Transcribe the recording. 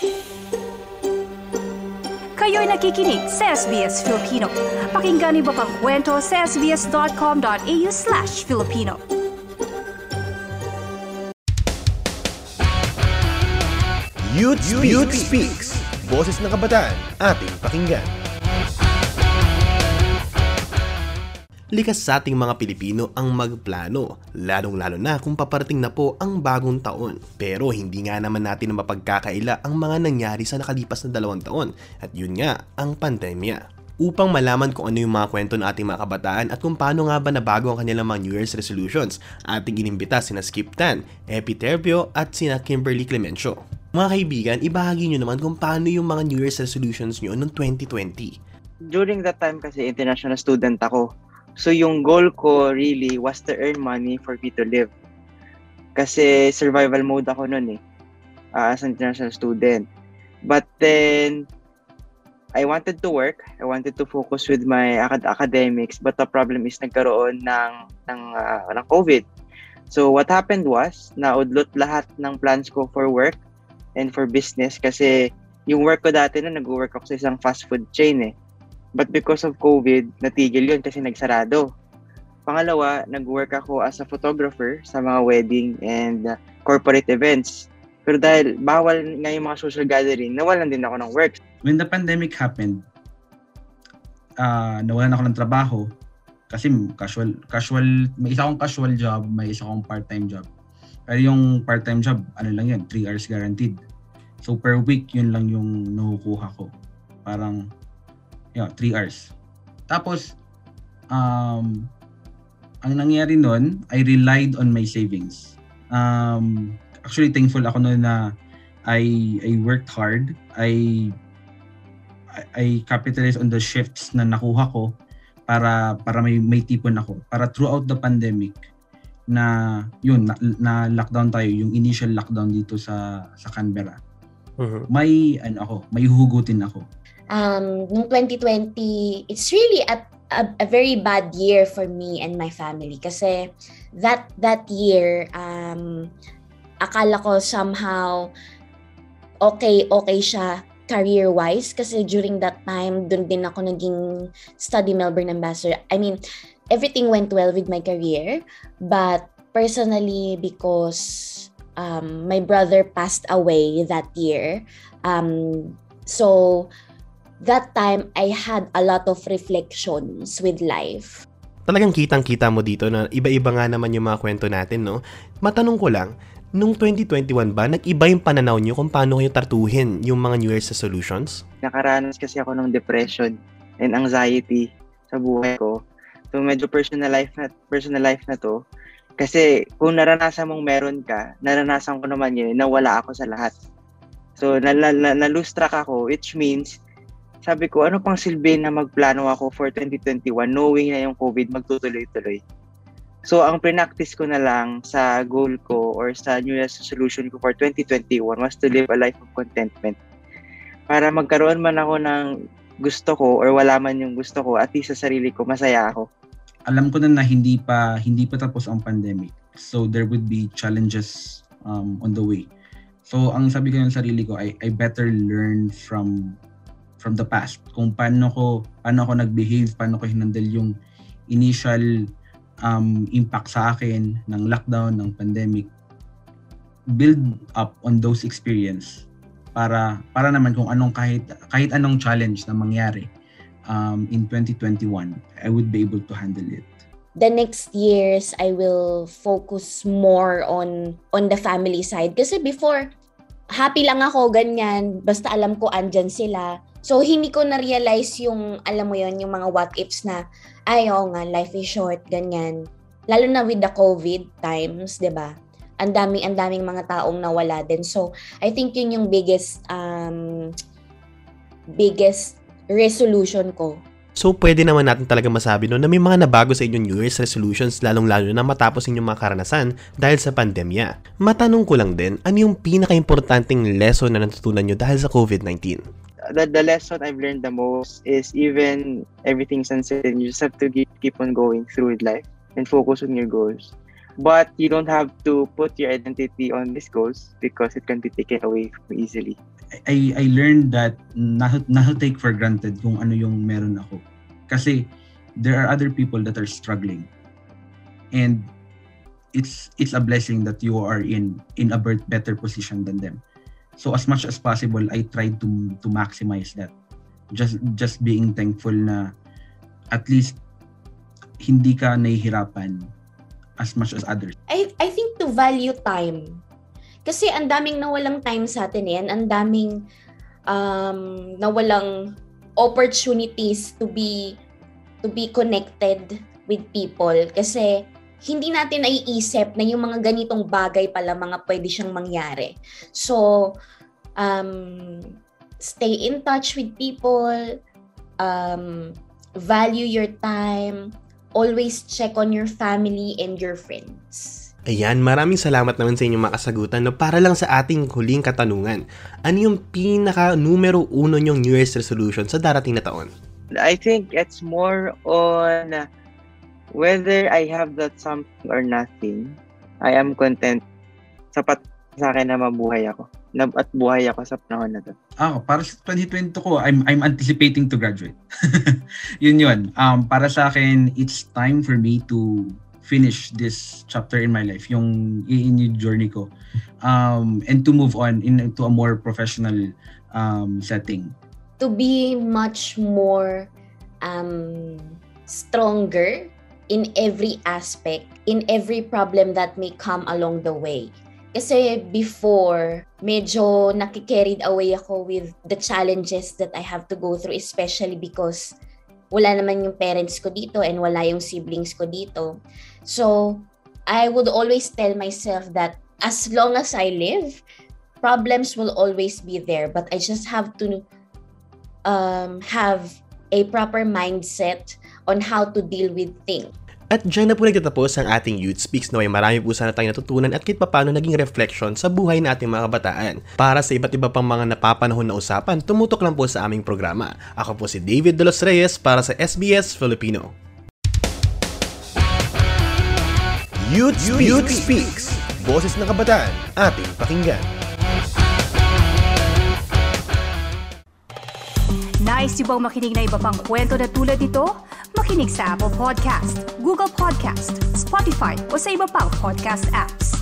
Kayo'y nakikinig sa SBS Filipino. Pakinggan niyo pa ang kwento sa sbs.com.au/Filipino. Youth Speaks. Boses ng kabataan, ating pakinggan. Likas sa ating mga Pilipino ang magplano, lalong-lalo na kung paparating na po ang bagong taon. Pero hindi nga naman natin mapagkakaila ang mga nangyari sa nakalipas na 2 taon at yun nga, ang pandemya. Upang malaman kung ano yung mga kwento ng ating mga kabataan at kung paano nga ba nabago ang kanilang mga New Year's resolutions, ating inimbita sina Skip Tan, Epi Terpio at sina Kimberly Clemencio. Mga kaibigan, ibahagi nyo naman kung paano yung mga New Year's resolutions nyo noong 2020. During that time kasi international student ako. So yung goal ko really was to earn money for me to live. Kasi survival mode ako noon as an international student. But then, I wanted to work. I wanted to focus with my academics. But the problem is nagkaroon ng COVID. So what happened was, naudlot lahat ng plans ko for work and for business. Kasi yung work ko dati na nag-work ako sa isang fast food chain But because of COVID, natigil yun kasi nagsarado. Pangalawa, nag-work ako as a photographer sa mga wedding and corporate events. Pero dahil bawal nga yung mga social gathering, nawalan din ako ng work. When the pandemic happened, nawalan ako ng trabaho kasi casual, may isa akong casual job, may isa akong part-time job. Pero yung part-time job, 3 hours guaranteed. So per week, yun lang yung nakukuha ko. Parang 3 hours. Tapos, ang nangyari nun, I relied on my savings. Actually, thankful ako nun na I worked hard. I capitalized on the shifts na nakuha ko para may tipon ako. Para throughout the pandemic, na lockdown tayo, yung initial lockdown dito sa Canberra. Uh-huh. May huhugutin ako. Noong 2020, it's really a very bad year for me and my family kasi that year akala ko somehow okay siya career-wise kasi during that time doon din ako naging study Melbourne ambassador. I mean, everything went well with my career, but personally because my brother passed away that year, so that time, I had a lot of reflections with life. Talagang kitang-kita mo dito na iba-iba nga naman yung mga kwento natin, no? Matanong ko lang, nung 2021 ba, nag-iba yung pananaw nyo kung paano kayo tartuhin yung mga New Year's resolutions? Nakaranas kasi ako ng depression and anxiety sa buhay ko. So medyo personal life na to. Kasi kung naranasan mong meron ka, naranasan ko naman yun, nawala ako sa lahat. So na-lose track ako, which means sabi ko, ano pang silbi na magplano ako for 2021 knowing na yung COVID magtutuloy-tuloy. So, ang practice ko na lang sa goal ko or sa New Year's resolution ko for 2021 was to live a life of contentment. Para magkaroon man ako ng gusto ko or wala man yung gusto ko, at least sa sarili ko, masaya ako. Alam ko na hindi pa tapos ang pandemic. So, there would be challenges on the way. So, ang sabi ko ng sarili ko, I better learn from the past, kung paano ako nag-behave, paano ko hinandle yung initial impact sa akin ng lockdown, ng pandemic. Build up on those experience para naman kung anong kahit anong challenge na mangyari in 2021, I would be able to handle it. The next years, I will focus more on the family side. Kasi before, happy lang ako, ganyan. Basta alam ko andyan sila. So, hindi ko na-realize yung, alam mo yon yung mga what-ifs na, oo nga, life is short, ganyan. Lalo na with the COVID times, di ba? Ang daming mga taong nawala din. So, I think yun yung biggest resolution ko. So, pwede naman natin talaga masabi na may mga nabago sa inyong New Year's resolutions lalong-lalo na matapos inyong mga karanasan dahil sa pandemya. Matanong ko lang din, ano yung pinaka-importanting lesson na natutunan nyo dahil sa COVID-19? The lesson I've learned the most is even everything's uncertain, you just have to keep on going through with life and focus on your goals. But you don't have to put your identity on these goals because it can be taken away from easily. I learned that not to take for granted kung ano yung meron ako. Kasi there are other people that are struggling. And it's a blessing that you are in a better position than them. So as much as possible, I tried to maximize that. Just being thankful na at least hindi ka nahihirapan as much as others. I think to value time. Kasi ang daming nawalang time sa atin yan, ang daming nawalang opportunities to be connected with people. Kasi hindi natin naiisip na yung mga ganitong bagay pala mga pwede siyang mangyari. So, stay in touch with people, value your time, always check on your family and your friends. Ayan, maraming salamat naman sa inyong mga kasagutan. No, para lang sa ating huling katanungan, ano yung pinaka numero 1 nyong New Year's resolution sa darating na taon? I think it's more on whether I have that something or nothing, I am content. Sapat sa akin na mabuhay ako. At buhay ako sa panahon na to. Para sa 2020 ko, I'm anticipating to graduate. Yun. Para sa akin, it's time for me to finish this chapter in my life, yung journey ko, and to move on into a more professional setting. To be much more stronger in every aspect, in every problem that may come along the way. Kasi before, medyo nakikarried away ako with the challenges that I have to go through, especially because wala naman yung parents ko dito and wala yung siblings ko dito. So, I would always tell myself that as long as I live, problems will always be there. But I just have to have a proper mindset on how to deal with things. At dyan na po nagtatapos ang ating Youth Speaks. Naway marami po sana tayong natutunan at kahit paano naging reflection sa buhay nating mga kabataan. Para sa iba't iba pang mga napapanahon na usapan, tumutok lang po sa aming programa. Ako po si David De Los Reyes para sa SBS Filipino. Youth Speaks. Boses ng kabataan, ating pakinggan. Nice yung bang makinig na iba pang kwento na tulad ito? Makinig sa Apple Podcast, Google Podcast, Spotify o sa iba pang podcast apps.